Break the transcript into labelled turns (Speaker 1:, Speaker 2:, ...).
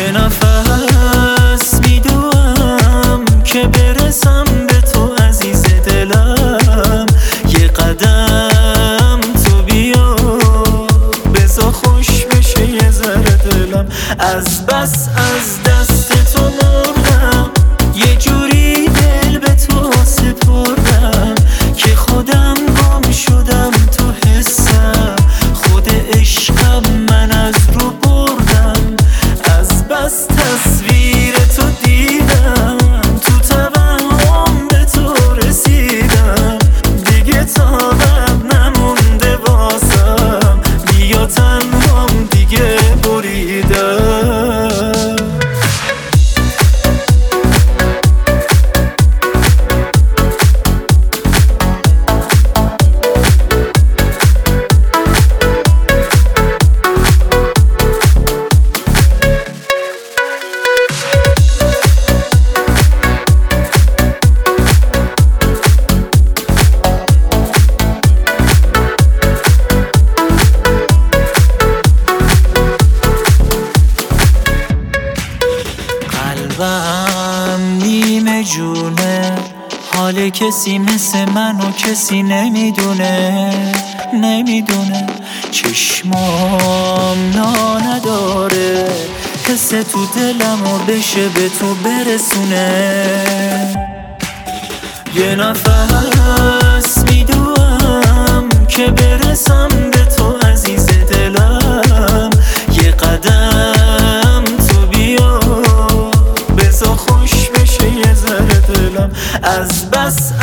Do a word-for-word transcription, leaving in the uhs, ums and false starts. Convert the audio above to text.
Speaker 1: یه نفس میدوام که برسم به تو عزیز دلم، یه قدم تو بیا بذار خوش بشه یه ذره دلم. از بس از دست تو مردم، یه جوری دل به تو سپردم که خودم گم شدم تو حسم، خود عشقم من از رو بردم. از بس تصویر تو دیدم، تو توهم به تو رسیدم، دیگه طاقت نمونده واسم، بیا تنهام دیگه بریدم. قلبم نیمه جونه، حال کسی مثل منو کسی نمیدونه نمیدونه. چشمام نا نداره، حس تو دلمو بشه به تو برسونه. یه نفس میدوام که برسم به تو عزیز دلم، یه قدم تو بیا بذار خوش بشه یه ذره دلم. از بس